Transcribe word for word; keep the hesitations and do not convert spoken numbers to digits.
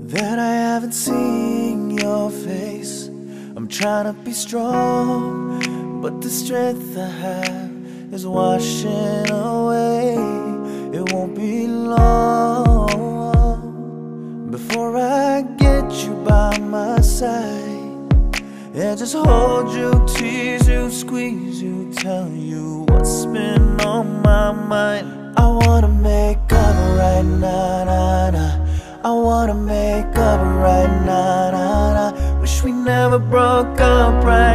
that I haven't seen your face. I'm trying to be strong, but the strength I have is washing away. It won't be long before I get you by my side and just hold you, tease you, squeeze you, tell you what's been on my mind. I wanna make up right now, nah, nah. I wanna make up right now, nah, nah. Wish we never broke up right